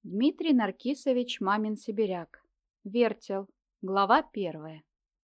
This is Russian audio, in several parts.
Дмитрий Наркисович Мамин сибиряк. Вертел. Глава 1.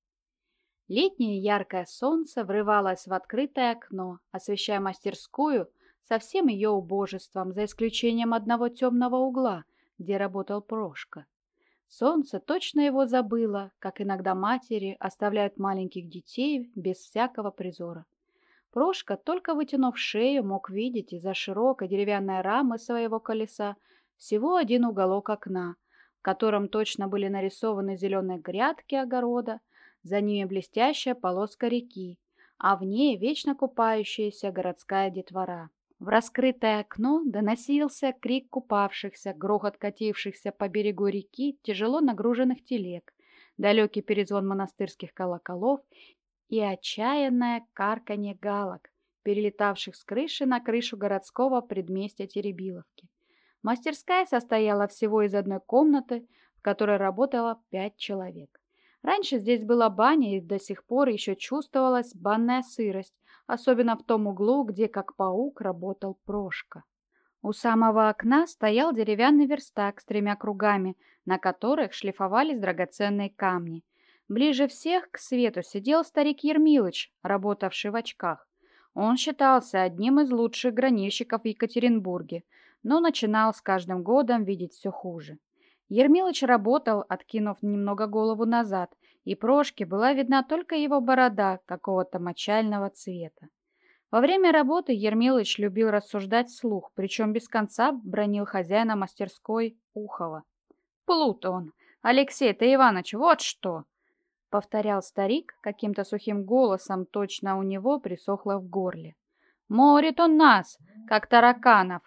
Летнее яркое солнце врывалось в открытое окно, освещая мастерскую со всем ее убожеством, за исключением одного темного угла, где работал Прошка. Солнце точно его забыло, как иногда матери оставляют маленьких детей без всякого призора. Прошка, только вытянув шею, мог видеть из-за широкой деревянной рамы своего колеса всего один уголок окна, в котором точно были нарисованы зеленые грядки огорода, за ними блестящая полоска реки, а в ней вечно купающаяся городская детвора. В раскрытое окно доносился крик купавшихся, грохот катившихся по берегу реки тяжело нагруженных телег, далекий перезвон монастырских колоколов и отчаянное карканье галок, перелетавших с крыши на крышу городского предместья Теребиловки. Мастерская состояла всего из одной комнаты, в которой работало 5 человек. Раньше здесь была баня, и до сих пор еще чувствовалась банная сырость, особенно в том углу, где, как паук, работал Прошка. У самого окна стоял деревянный верстак с 3 кругами, на которых шлифовались драгоценные камни. Ближе всех к свету сидел старик Ермилыч, работавший в очках. Он считался одним из лучших гранильщиков в Екатеринбурге, но начинал с каждым годом видеть все хуже. Ермилыч работал, откинув немного голову назад, и Прошке была видна только его борода какого-то мочального цвета. Во время работы Ермилыч любил рассуждать вслух, причем без конца бранил хозяина мастерской Ухова. «Плут он! Алексей-то Иваныч, вот что!» — повторял старик каким-то сухим голосом, точно у него присохло в горле. «Морит он нас, как тараканов.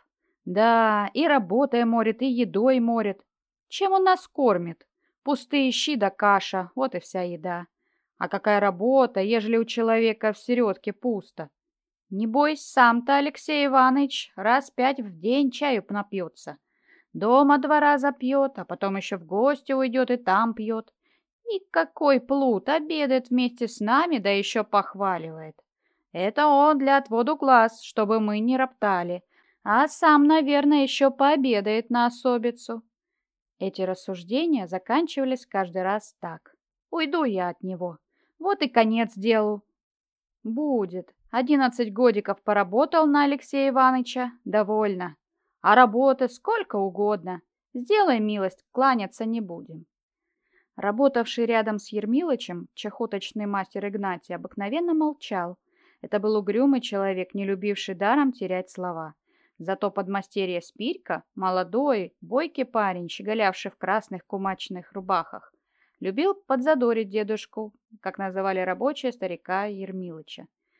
Да, и работой морит, и едой морит. Чем он нас кормит? Пустые щи да каша, вот и вся еда. А какая работа, ежели у человека в середке пусто? Небось, сам-то Алексей Иванович раз 5 в день чаю напьется. Дома 2 раза пьет, а потом еще в гости уйдет и там пьет. И какой плут, обедает вместе с нами, да еще похваливает. Это он для отводу глаз, чтобы мы не роптали. А сам, наверное, еще пообедает на особицу». Эти рассуждения заканчивались каждый раз так. «Уйду я от него. Вот и конец делу. Будет. 11 годиков поработал на Алексея Ивановича. Довольно. А работы сколько угодно. Сделай милость, кланяться не будем». Работавший рядом с Ермилычем, чахоточный мастер Игнатий, обыкновенно молчал. Это был угрюмый человек, не любивший даром терять слова. Зато подмастерье Спирька, молодой, бойкий парень, щеголявший в красных кумачных рубахах, любил подзадорить дедушку, как называли рабочие старика Ермилыча.